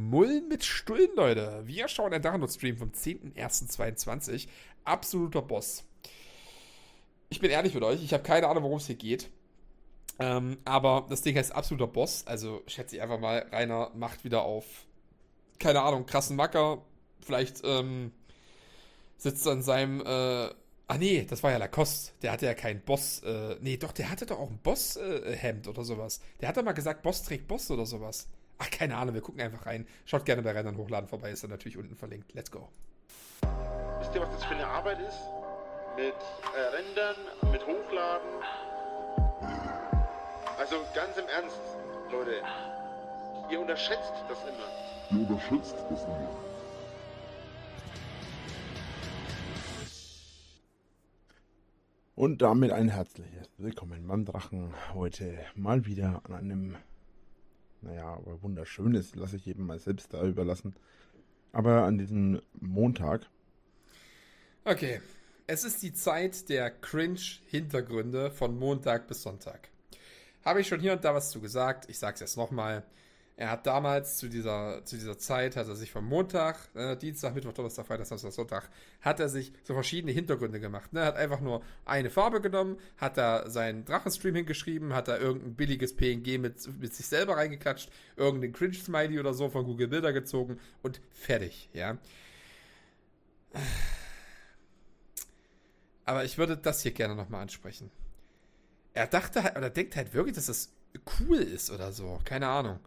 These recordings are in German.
Mullen mit Stullen, Leute. Wir schauen einen Drachenlord-Stream vom 10.01.22. Absoluter Boss. Ich bin ehrlich mit euch, ich habe keine Ahnung, worum es hier geht. Aber das Ding heißt absoluter Boss. Also schätze ich einfach mal, Rainer macht wieder auf, keine Ahnung, krassen Macker. Vielleicht sitzt er in seinem... nee, das war ja Lacoste. Der hatte ja keinen Boss. Nee, doch, der hatte doch auch ein Boss-Hemd oder sowas. Der hat doch mal gesagt, Boss trägt Boss oder sowas. Ach, keine Ahnung, wir gucken einfach rein. Schaut gerne bei Rennern hochladen vorbei, ist dann natürlich unten verlinkt. Let's go. Wisst ihr, was das für eine Arbeit ist? Mit Rendern, mit Hochladen. Also ganz im Ernst, Leute. Ihr unterschätzt das immer. Und damit ein herzliches Willkommen beim Drachen. Heute mal wieder an einem, aber wunderschönes, lasse ich jedem mal selbst da überlassen. Aber an diesem Montag. Okay, es ist die Zeit der Cringe-Hintergründe von Montag bis Sonntag. Habe ich schon hier und da was zu gesagt, ich sage es jetzt nochmal. Er hat damals zu dieser Zeit, hat er sich vom Montag, Dienstag, Mittwoch, Donnerstag, Freitag, Samstag, Sonntag, hat er sich so verschiedene Hintergründe gemacht. Ne? Hat einfach nur eine Farbe genommen, hat da seinen Drachenstream hingeschrieben, hat da irgendein billiges PNG mit sich selber reingeklatscht, irgendeinen Cringe-Smiley oder so von Google Bilder gezogen und fertig, ja. Aber ich würde das hier gerne nochmal ansprechen. Er dachte halt, oder denkt halt wirklich, dass das cool ist oder so. Keine Ahnung.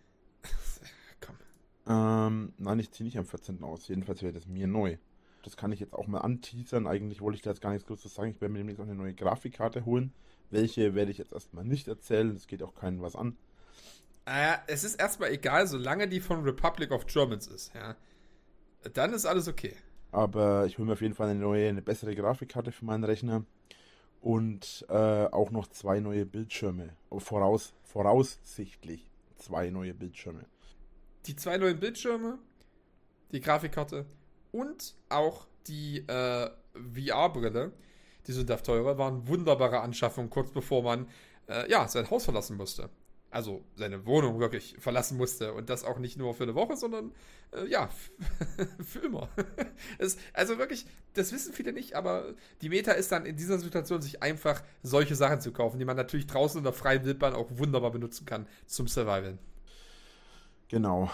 Komm. Nein, ich ziehe nicht am 14. aus. Jedenfalls wäre das mir neu. Das kann ich jetzt auch mal anteasern. Eigentlich wollte ich da jetzt gar nichts Großes sagen. Ich werde mir demnächst auch eine neue Grafikkarte holen. Welche werde ich jetzt erstmal nicht erzählen. Das geht auch keinem was an. Es ist erstmal egal, solange die von Republic of Germans ist. Ja. Dann ist alles okay. Aber ich hole mir auf jeden Fall eine bessere Grafikkarte für meinen Rechner. Und auch noch 2 neue Bildschirme. Voraussichtlich 2 neue Bildschirme. Die 2 neuen Bildschirme, die Grafikkarte und auch die VR-Brille, die sind da teurer, waren wunderbare Anschaffungen, kurz bevor man sein Haus verlassen musste. Also seine Wohnung wirklich verlassen musste. Und das auch nicht nur für eine Woche, sondern für immer. Also wirklich, das wissen viele nicht, aber die Meta ist dann in dieser Situation, sich einfach solche Sachen zu kaufen, die man natürlich draußen in der freien Wildbahn auch wunderbar benutzen kann zum Survival. Genau.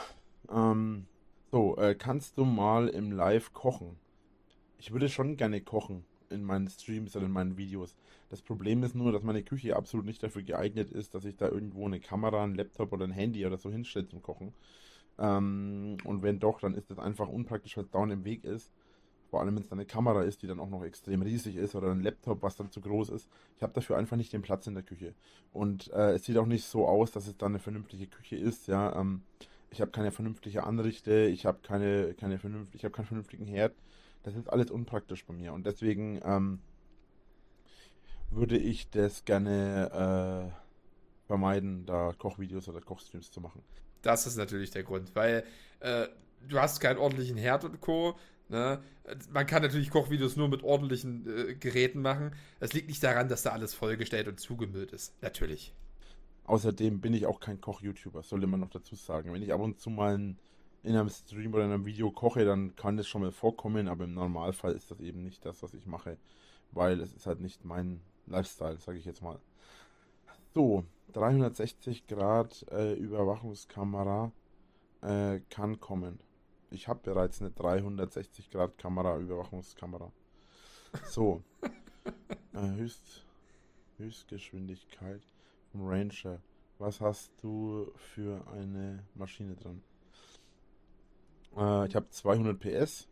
Kannst du mal im Live kochen? Ich würde schon gerne kochen in meinen Streams oder in meinen Videos. Das Problem ist nur, dass meine Küche absolut nicht dafür geeignet ist, dass ich da irgendwo eine Kamera, ein Laptop oder ein Handy oder so hinstelle zum Kochen. Und wenn doch, dann ist das einfach unpraktisch, weil es dauernd im Weg ist. Vor allem, wenn es dann eine Kamera ist, die dann auch noch extrem riesig ist oder ein Laptop, was dann zu groß ist. Ich habe dafür einfach nicht den Platz in der Küche. Und es sieht auch nicht so aus, dass es dann eine vernünftige Küche ist, ja. Ich habe keine vernünftige Anrichte, ich habe keinen vernünftigen Herd. Das ist alles unpraktisch bei mir. Und deswegen würde ich das gerne vermeiden, da Kochvideos oder Kochstreams zu machen. Das ist natürlich der Grund, weil du hast keinen ordentlichen Herd und Co. Ne? Man kann natürlich Kochvideos nur mit ordentlichen Geräten machen. Es liegt nicht daran, dass da alles vollgestellt und zugemüllt ist. Natürlich. Außerdem bin ich auch kein Koch-YouTuber, sollte man noch dazu sagen. Wenn ich ab und zu mal in einem Stream oder in einem Video koche, dann kann das schon mal vorkommen, aber im Normalfall ist das eben nicht das, was ich mache, weil es ist halt nicht mein Lifestyle, sage ich jetzt mal. So, 360 Grad Überwachungskamera kann kommen. Ich habe bereits eine 360 Grad Überwachungskamera. So, Höchstgeschwindigkeit vom Ranger. Was hast du für eine Maschine dran? Ich habe 200 PS.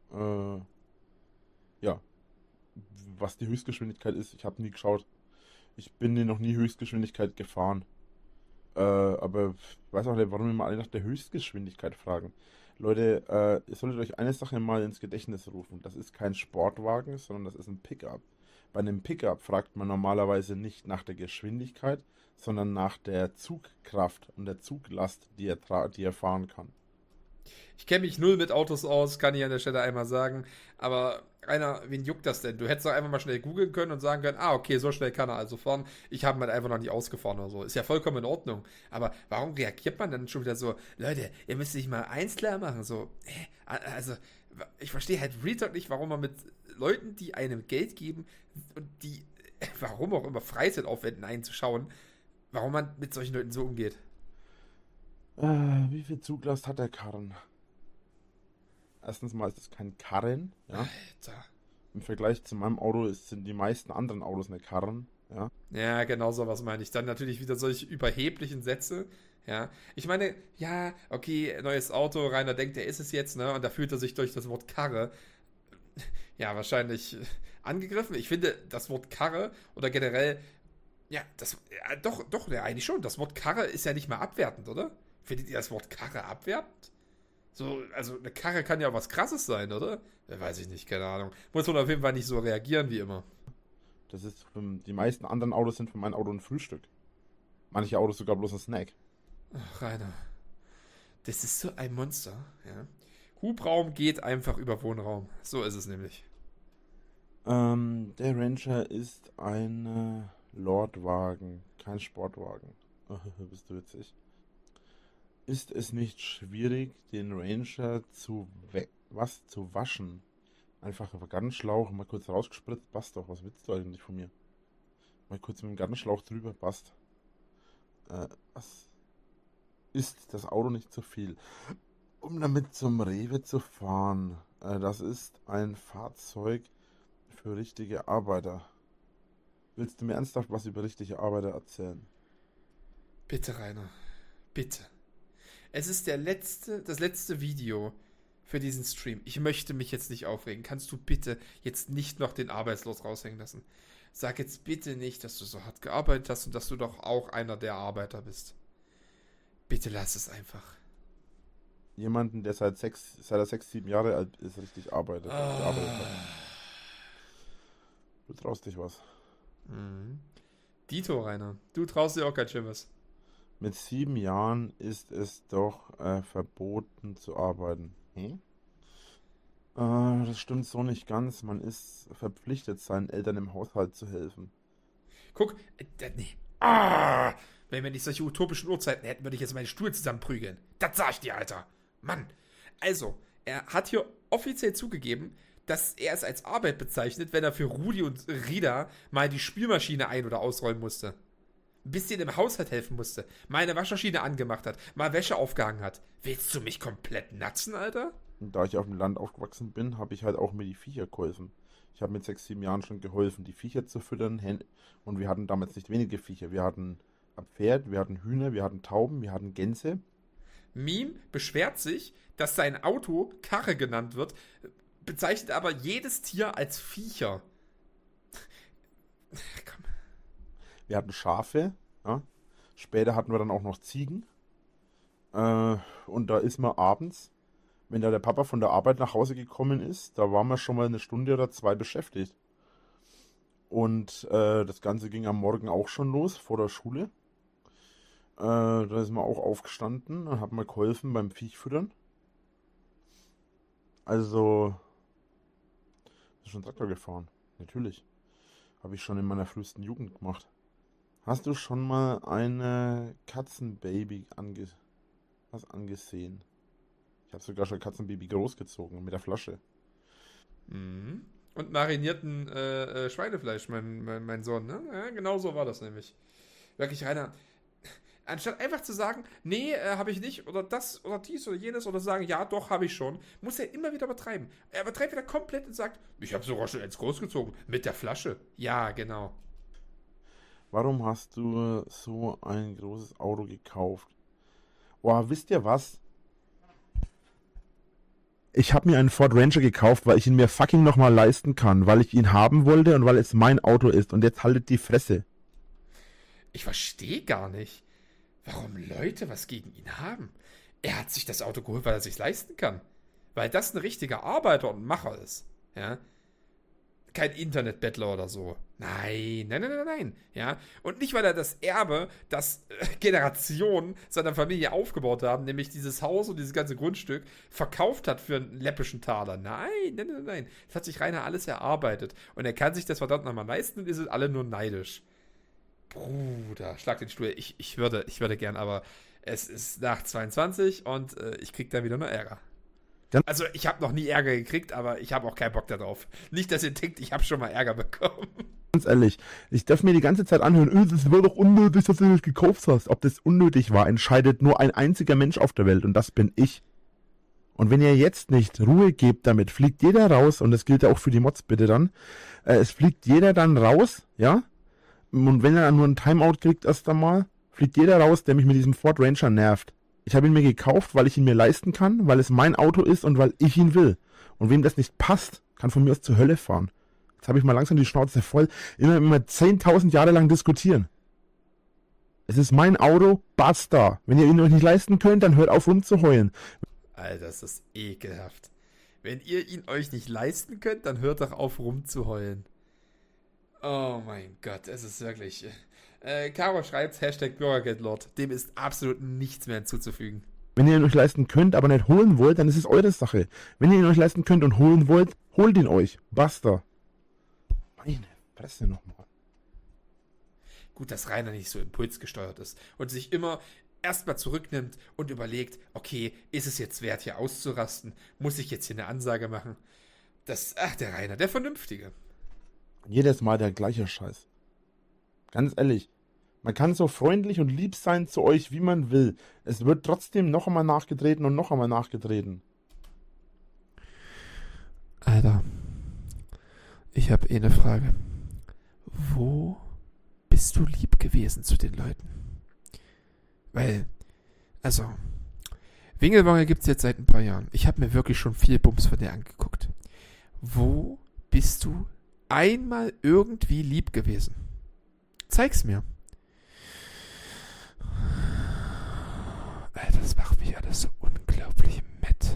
Was die Höchstgeschwindigkeit ist, ich habe nie geschaut. Ich bin noch nie Höchstgeschwindigkeit gefahren. Aber ich weiß auch nicht, warum wir mal alle nach der Höchstgeschwindigkeit fragen. Leute, ihr solltet euch eine Sache mal ins Gedächtnis rufen. Das ist kein Sportwagen, sondern das ist ein Pickup. Bei einem Pickup fragt man normalerweise nicht nach der Geschwindigkeit, sondern nach der Zugkraft und der Zuglast, die er fahren kann. Ich kenne mich null mit Autos aus, kann ich an der Stelle einmal sagen. Aber Rainer, wen juckt das denn? Du hättest doch einfach mal schnell googeln können und sagen können, okay, so schnell kann er also fahren. Ich habe ihn halt einfach noch nicht ausgefahren oder so. Ist ja vollkommen in Ordnung. Aber warum reagiert man dann schon wieder so, Leute, ihr müsst sich mal eins klar machen. So, also, ich verstehe halt real talk nicht, warum man mit Leuten, die einem Geld geben und die, warum auch immer, Freizeit aufwenden, einzuschauen, warum man mit solchen Leuten so umgeht. Wie viel Zuglast hat der Karren? Erstens mal ist es kein Karren, ja. Alter. Im Vergleich zu meinem Auto sind die meisten anderen Autos eine Karren, ja. Ja, genau so was meine ich. Dann natürlich wieder solche überheblichen Sätze, ja. Ich meine, ja, okay, neues Auto, Rainer denkt, er ist es jetzt, ne, und da fühlt er sich durch das Wort Karre, ja, wahrscheinlich angegriffen. Ich finde, das Wort Karre oder generell, ja, ja, eigentlich schon. Das Wort Karre ist ja nicht mal abwertend, oder? Findet ihr das Wort Karre abwertend? So, also eine Karre kann ja was Krasses sein, oder? Weiß ich nicht, keine Ahnung. Muss man auf jeden Fall nicht so reagieren wie immer. Das ist, die meisten anderen Autos sind für mein Auto ein Frühstück. Manche Autos sogar bloß ein Snack. Ach, Rainer. Das ist so ein Monster, ja. Hubraum geht einfach über Wohnraum. So ist es nämlich. Der Ranger ist ein Lordwagen, kein Sportwagen. Bist du witzig? Ist es nicht schwierig, den Ranger zu waschen? Einfach über Gartenschlauch, mal kurz rausgespritzt, passt doch. Was willst du eigentlich von mir? Mal kurz mit dem Gartenschlauch drüber, passt. Was ist das Auto nicht zu viel? Um damit zum Rewe zu fahren. Das ist ein Fahrzeug für richtige Arbeiter. Willst du mir ernsthaft was über richtige Arbeiter erzählen? Bitte, Rainer. Bitte. Es ist das letzte Video für diesen Stream. Ich möchte mich jetzt nicht aufregen. Kannst du bitte jetzt nicht noch den Arbeitslos raushängen lassen? Sag jetzt bitte nicht, dass du so hart gearbeitet hast und dass du doch auch einer der Arbeiter bist. Bitte lass es einfach. Jemanden, der seit er 6, 7 Jahre alt ist, richtig arbeitet. Gearbeitet hat. Du traust dich was. Mhm. Dito, Rainer. Du traust dir auch kein Schlimmes. Mit 7 Jahren ist es doch verboten zu arbeiten. Das stimmt so nicht ganz. Man ist verpflichtet, seinen Eltern im Haushalt zu helfen. Guck, nee. Wenn wir nicht solche utopischen Uhrzeiten hätten, würde ich jetzt meinen Stuhl zusammenprügeln. Das sag ich dir, Alter. Mann. Also, er hat hier offiziell zugegeben, dass er es als Arbeit bezeichnet, wenn er für Rudi und Rida mal die Spülmaschine ein- oder ausräumen musste. Ein bisschen im Haushalt helfen musste, mal eine Waschmaschine angemacht hat, mal Wäsche aufgehangen hat. Willst du mich komplett natzen, Alter? Und da ich auf dem Land aufgewachsen bin, habe ich halt auch mir die Viecher geholfen. Ich habe mit 6, 7 Jahren schon geholfen, die Viecher zu füttern. Und wir hatten damals nicht wenige Viecher. Wir hatten ein Pferd, wir hatten Hühner, wir hatten Tauben, wir hatten Gänse. Meme beschwert sich, dass sein Auto Karre genannt wird, bezeichnet aber jedes Tier als Viecher. Komm. Wir hatten Schafe, ja. Später hatten wir dann auch noch Ziegen. Und da ist man abends, wenn da der Papa von der Arbeit nach Hause gekommen ist, da waren wir schon mal 1 Stunde oder 2 beschäftigt. Und das Ganze ging am Morgen auch schon los, vor der Schule. Da ist man auch aufgestanden und hat mal geholfen beim Viechfüttern. Also, ist schon Traktor gefahren. Natürlich. Habe ich schon in meiner frühesten Jugend gemacht. Hast du schon mal eine Katzenbaby angesehen? Ich habe sogar schon ein Katzenbaby großgezogen mit der Flasche. Mhm. Und marinierten Schweinefleisch, mein Sohn, ne? Ja, genau so war das nämlich. Wirklich, Rainer, anstatt einfach zu sagen, nee, habe ich nicht, oder das, oder dies, oder jenes, oder sagen, ja, doch, habe ich schon, muss er immer wieder übertreiben. Er übertreibt wieder komplett und sagt, ich habe sogar schon eins großgezogen, mit der Flasche. Ja, genau. Warum hast du so ein großes Auto gekauft? Boah, wisst ihr was? Ich habe mir einen Ford Ranger gekauft, weil ich ihn mir fucking nochmal leisten kann, weil ich ihn haben wollte und weil es mein Auto ist. Und jetzt haltet die Fresse. Ich verstehe gar nicht, warum Leute was gegen ihn haben. Er hat sich das Auto geholt, weil er es sich leisten kann. Weil das ein richtiger Arbeiter und Macher ist. Ja. kein Internetbettler oder so. Nein. Ja? Und nicht, weil er das Erbe, das Generationen seiner Familie aufgebaut haben, nämlich dieses Haus und dieses ganze Grundstück, verkauft hat für einen läppischen Taler. Nein. Das hat sich Rainer alles erarbeitet. Und er kann sich das verdammt nochmal leisten und ihr sind alle nur neidisch. Bruder, schlag den Stuhl. Ich würde gern, aber es ist nach 22 und ich krieg da wieder nur Ärger. Also, ich habe noch nie Ärger gekriegt, aber ich habe auch keinen Bock darauf. Nicht, dass ihr denkt, ich habe schon mal Ärger bekommen. Ganz ehrlich, ich darf mir die ganze Zeit anhören, das war doch unnötig, dass du das gekauft hast. Ob das unnötig war, entscheidet nur ein einziger Mensch auf der Welt und das bin ich. Und wenn ihr jetzt nicht Ruhe gebt damit, fliegt jeder raus, und das gilt ja auch für die Mods bitte dann, es fliegt jeder dann raus, ja? Und wenn er dann nur ein Timeout kriegt erst einmal, fliegt jeder raus, der mich mit diesem Ford Ranger nervt. Ich habe ihn mir gekauft, weil ich ihn mir leisten kann, weil es mein Auto ist und weil ich ihn will. Und wem das nicht passt, kann von mir aus zur Hölle fahren. Jetzt habe ich mal langsam die Schnauze voll. Immer 10.000 Jahre lang diskutieren. Es ist mein Auto, basta. Wenn ihr ihn euch nicht leisten könnt, dann hört auf rumzuheulen. Alter, das ist ekelhaft. Wenn ihr ihn euch nicht leisten könnt, dann hört doch auf rumzuheulen. Oh mein Gott, es ist wirklich... Caro schreibt, #BürgergeldLord. Dem ist absolut nichts mehr hinzuzufügen. Wenn ihr ihn euch leisten könnt, aber nicht holen wollt, dann ist es eure Sache. Wenn ihr ihn euch leisten könnt und holen wollt, holt ihn euch. Basta. Meine Fresse nochmal. Gut, dass Rainer nicht so impulsgesteuert ist und sich immer erstmal zurücknimmt und überlegt, okay, ist es jetzt wert, hier auszurasten? Muss ich jetzt hier eine Ansage machen? Der Rainer, der Vernünftige. Jedes Mal der gleiche Scheiß. Ganz ehrlich, man kann so freundlich und lieb sein zu euch, wie man will. Es wird trotzdem noch einmal nachgetreten und noch einmal nachgetreten. Alter, ich habe eine Frage. Wo bist du lieb gewesen zu den Leuten? Weil, also, Wingelwangel gibt's jetzt seit ein paar Jahren. Ich habe mir wirklich schon viel Bums von der angeguckt. Wo bist du einmal irgendwie lieb gewesen? Zeig's mir. Alter, das macht mich alles so unglaublich matt.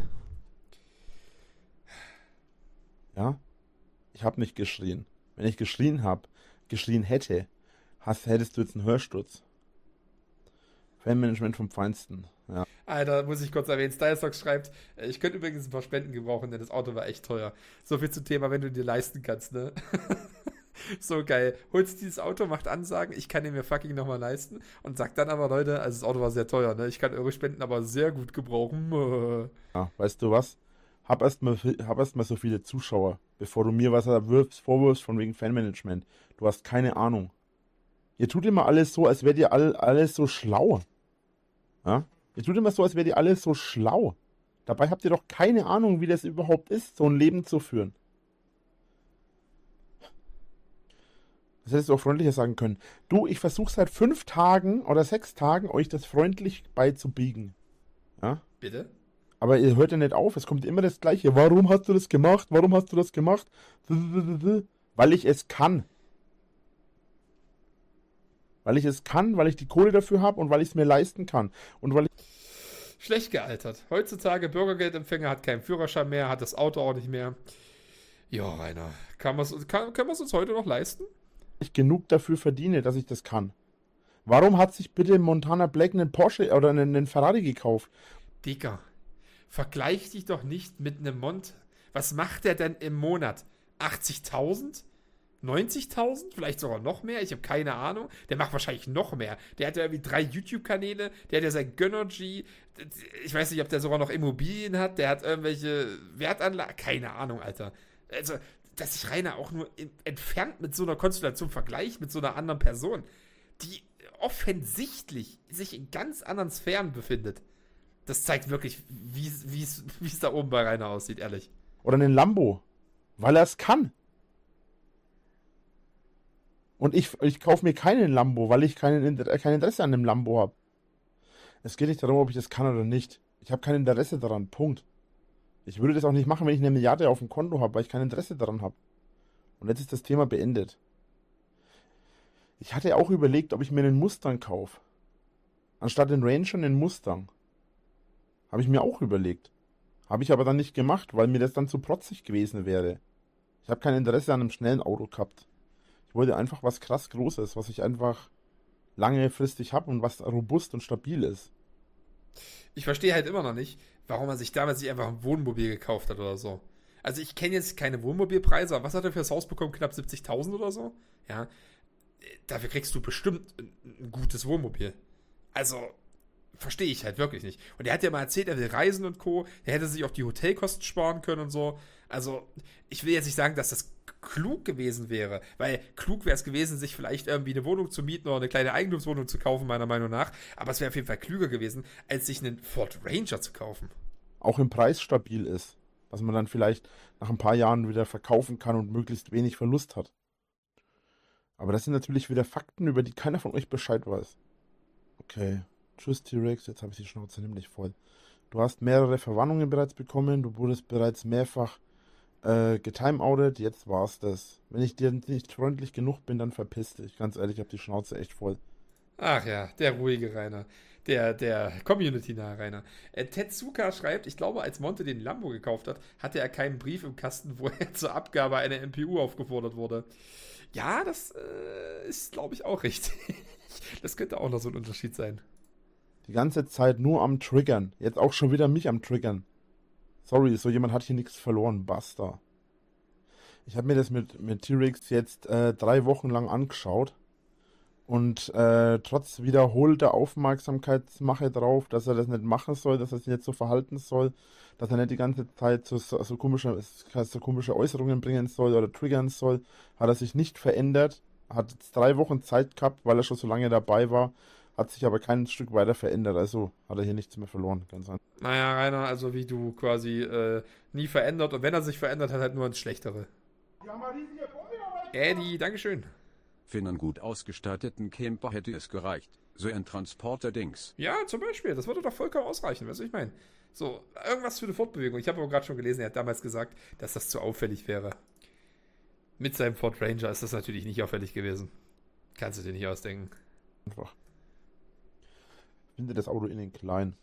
Ja? Ich habe nicht geschrien. Wenn ich geschrien hätte, hättest du jetzt einen Hörsturz. Fanmanagement vom Feinsten. Ja. Alter, muss ich kurz erwähnen, Stylesox schreibt, ich könnte übrigens ein paar Spenden gebrauchen, denn das Auto war echt teuer. So viel zum Thema, wenn du dir leisten kannst, ne? So geil. Holst dieses Auto, macht Ansagen, ich kann ihn mir fucking nochmal leisten und sagt dann aber, Leute, also das Auto war sehr teuer, ne? Ich kann eure Spenden aber sehr gut gebrauchen. Ja, weißt du was? Hab erst mal so viele Zuschauer, bevor du mir was vorwirfst von wegen Fanmanagement. Du hast keine Ahnung. Ihr tut immer alles so, als wärt ihr alles so schlau. Ja? Ihr tut immer so, als wärt ihr alles so schlau. Dabei habt ihr doch keine Ahnung, wie das überhaupt ist, so ein Leben zu führen. Das hättest du auch freundlicher sagen können. Du, ich versuche seit 5 Tagen oder 6 Tagen, euch das freundlich beizubiegen. Ja? Bitte? Aber ihr hört ja nicht auf, es kommt immer das Gleiche. Warum hast du das gemacht? Warum hast du das gemacht? Weil ich es kann. Weil ich es kann, weil ich die Kohle dafür habe und weil ich es mir leisten kann. Und weil ich... Schlecht gealtert. Heutzutage Bürgergeldempfänger hat keinen Führerschein mehr, hat das Auto auch nicht mehr. Ja, Rainer, können wir es uns heute noch leisten? Ich genug dafür verdiene, dass ich das kann. Warum hat sich bitte Montana Black einen Porsche oder einen Ferrari gekauft? Digga, vergleich dich doch nicht mit einem Mont. Was macht der denn im Monat? 80.000? 90.000? Vielleicht sogar noch mehr? Ich habe keine Ahnung. Der macht wahrscheinlich noch mehr. Der hat ja irgendwie 3 YouTube-Kanäle. Der hat ja sein Gönnergy. Ich weiß nicht, ob der sogar noch Immobilien hat. Der hat irgendwelche Wertanlagen. Keine Ahnung, Alter. Also, dass sich Rainer auch nur entfernt mit so einer Konstellation vergleicht, mit so einer anderen Person, die offensichtlich sich in ganz anderen Sphären befindet. Das zeigt wirklich, wie es da oben bei Rainer aussieht, ehrlich. Oder einen Lambo. Weil er es kann. Und ich kaufe mir keinen Lambo, weil ich kein Interesse an einem Lambo habe. Es geht nicht darum, ob ich das kann oder nicht. Ich habe kein Interesse daran. Punkt. Ich würde das auch nicht machen, wenn ich 1 Milliarde auf dem Konto habe, weil ich kein Interesse daran habe. Und jetzt ist das Thema beendet. Ich hatte auch überlegt, ob ich mir einen Mustang kaufe. Anstatt den Ranger einen Mustang. Habe ich mir auch überlegt. Habe ich aber dann nicht gemacht, weil mir das dann zu protzig gewesen wäre. Ich habe kein Interesse an einem schnellen Auto gehabt. Ich wollte einfach was krass Großes, was ich einfach langefristig habe und was robust und stabil ist. Ich verstehe halt immer noch nicht, warum man sich damals nicht einfach ein Wohnmobil gekauft hat oder so. Also ich kenne jetzt keine Wohnmobilpreise, aber was hat er für das Haus bekommen? Knapp 70.000 oder so? Ja, dafür kriegst du bestimmt ein gutes Wohnmobil. Also, verstehe ich halt wirklich nicht. Und er hat ja mal erzählt, er will reisen und Co. Er hätte sich auch die Hotelkosten sparen können und so. Also, ich will jetzt nicht sagen, dass das klug gewesen wäre, weil klug wäre es gewesen, sich vielleicht irgendwie eine Wohnung zu mieten oder eine kleine Eigentumswohnung zu kaufen, meiner Meinung nach. Aber es wäre auf jeden Fall klüger gewesen, als sich einen Ford Ranger zu kaufen. Auch im Preis stabil ist. Dass man dann vielleicht nach ein paar Jahren wieder verkaufen kann und möglichst wenig Verlust hat. Aber das sind natürlich wieder Fakten, über die keiner von euch Bescheid weiß. Okay. Tschüss, T-Rex. Jetzt habe ich die Schnauze nämlich voll. Du hast mehrere Verwarnungen bereits bekommen. Du wurdest bereits mehrfach getimeoutet. Jetzt war's das. Wenn ich dir nicht freundlich genug bin, dann verpiss dich. Ganz ehrlich, ich habe die Schnauze echt voll. Ach ja, der ruhige Rainer. Der Community-nahe Rainer. Tetsuka schreibt, ich glaube, als Monte den Lambo gekauft hat, hatte er keinen Brief im Kasten, wo er zur Abgabe einer MPU aufgefordert wurde. Ja, das ist, glaube ich, auch richtig. Das könnte auch noch so ein Unterschied sein. Die ganze Zeit nur am Triggern. Jetzt auch schon wieder mich am Triggern. Sorry, so jemand hat hier nichts verloren. Basta. Ich habe mir das mit T-Rex jetzt 3 Wochen lang angeschaut. Und trotz wiederholter Aufmerksamkeitsmache drauf, dass er das nicht machen soll, dass er sich nicht so verhalten soll, dass er nicht die ganze Zeit so komische Äußerungen bringen soll oder triggern soll, hat er sich nicht verändert. Hat jetzt 3 Wochen Zeit gehabt, weil er schon so lange dabei war, hat sich aber kein Stück weiter verändert. Also hat er hier nichts mehr verloren. Ganz einfach. Naja, Rainer, also wie du quasi nie verändert. Und wenn er sich verändert hat, halt nur ins Schlechtere. Eddie, Dankeschön. Für einen gut ausgestatteten Camper hätte es gereicht. So ein Transporter-Dings. Ja, zum Beispiel. Das würde doch vollkommen ausreichen, weißt du, ich meine. So, irgendwas für eine Fortbewegung. Ich habe aber gerade schon gelesen, er hat damals gesagt, dass das zu auffällig wäre. Mit seinem Ford Ranger ist das natürlich nicht auffällig gewesen. Kannst du dir nicht ausdenken. Einfach. Ich finde das Auto innen klein.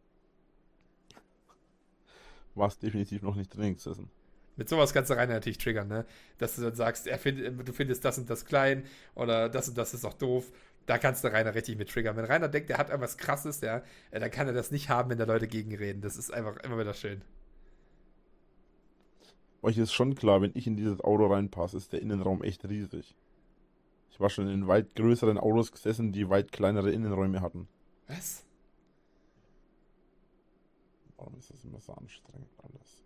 War es definitiv noch nicht drin gesessen. Mit sowas kannst du Rainer natürlich triggern, ne? Dass du dann sagst, du findest das und das klein oder das und das ist auch doof. Da kannst du Rainer richtig mit triggern. Wenn Rainer denkt, er hat irgendwas Krasses, ja, dann kann er das nicht haben, wenn da Leute gegenreden. Das ist einfach immer wieder schön. Euch ist schon klar, wenn ich in dieses Auto reinpasse, ist der Innenraum echt riesig. Ich war schon in weit größeren Autos gesessen, die weit kleinere Innenräume hatten. Was? Warum ist das immer so anstrengend alles?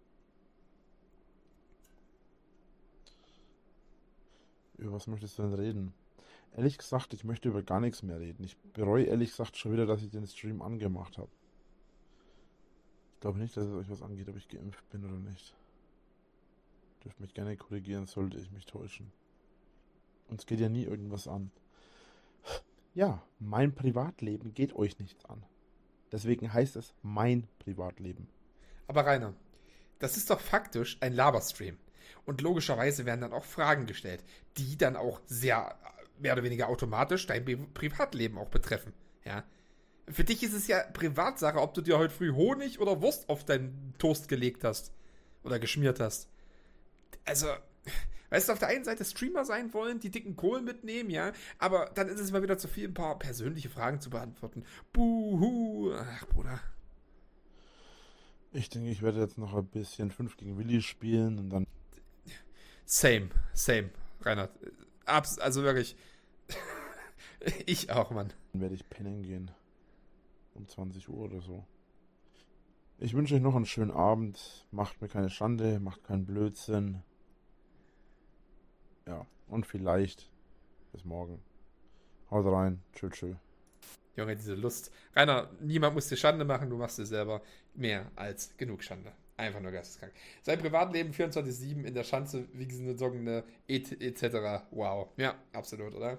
Über was möchtest du denn reden? Ehrlich gesagt, ich möchte über gar nichts mehr reden. Ich bereue ehrlich gesagt schon wieder, dass ich den Stream angemacht habe. Ich glaube nicht, dass es euch was angeht, ob ich geimpft bin oder nicht. Dürft mich gerne korrigieren, sollte ich mich täuschen. Uns geht ja nie irgendwas an. Ja, mein Privatleben geht euch nichts an. Deswegen heißt es mein Privatleben. Aber Rainer, das ist doch faktisch ein Laberstream. Und logischerweise werden dann auch Fragen gestellt, die dann auch sehr, mehr oder weniger automatisch dein Privatleben auch betreffen. Ja. Für dich ist es ja Privatsache, ob du dir heute früh Honig oder Wurst auf deinen Toast gelegt hast. Oder geschmiert hast. Also, weißt du, auf der einen Seite Streamer sein wollen, die dicken Kohlen mitnehmen, ja, aber dann ist es mal wieder zu viel, ein paar persönliche Fragen zu beantworten. Buhu. Ach, Bruder. Ich denke, ich werde jetzt noch ein bisschen 5 gegen Willi spielen und dann... Same, Reinhard. Also wirklich. Ich auch, Mann. Dann werde ich pennen gehen. Um 20 Uhr oder so. Ich wünsche euch noch einen schönen Abend. Macht mir keine Schande, macht keinen Blödsinn. Ja, und vielleicht bis morgen. Haut rein. Tschüss. Junge, diese Lust. Rainer, niemand muss dir Schande machen, du machst dir selber mehr als genug Schande. Einfach nur geisteskrank. Sein Privatleben 24/7 in der Schanze, wie gesungene etc. Wow. Ja, absolut, oder?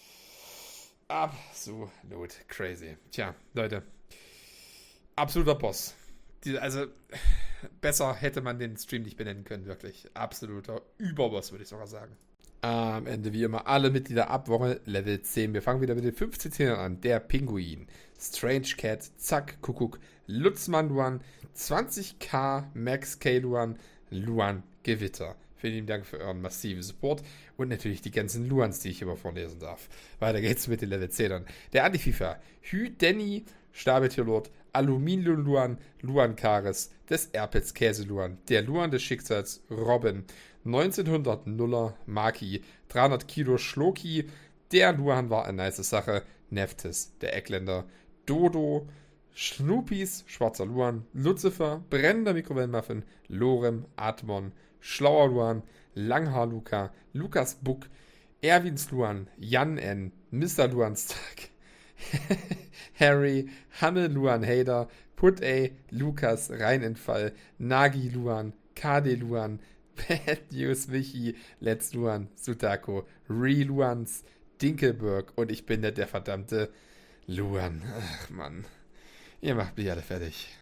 Absolut crazy. Tja, Leute. Absoluter Boss. Also, besser hätte man den Stream nicht benennen können, wirklich. Absoluter Überboss, würde ich sogar sagen. Am Ende wie immer alle Mitglieder ab Woche Level 10. Wir fangen wieder mit den 15 an. Der Pinguin, Strange Cat, Zack, Kuckuck, Lutzmann Luan, 20k Max K Luan, Luan Gewitter. Vielen lieben Dank für euren massiven Support und natürlich die ganzen Luans, die ich immer vorlesen darf. Weiter geht's mit den Level 10ern. Der Antififa, Hü Denny, Stabeltierlord, Aluminium Luan, Luan Karis, des Erpels Käse Luan, der Luan des Schicksals, Robin, 1900 Nuller, Maki, 300 Kilo Schloki, der Luan war eine nice Sache, Neftis, der Eckländer, Dodo, Schnoopis, Schwarzer Luan, Lucifer, brennender Mikrowellenmuffin, Lorem, Atmon, Schlauer Luan, Langhaar Luca, Lukas Buck, Erwins Luan, Jan N., Mr. Luanstag, Harry, Hammel Luan Hader, Put A, Lukas, Rheinentfall, Nagi Luan, KD Luan, Bad News Michi, Let's Luan, Sutako, Re Luans, Dinkelberg und ich bin der verdammte Luan. Ach Mann, ihr macht mich alle fertig.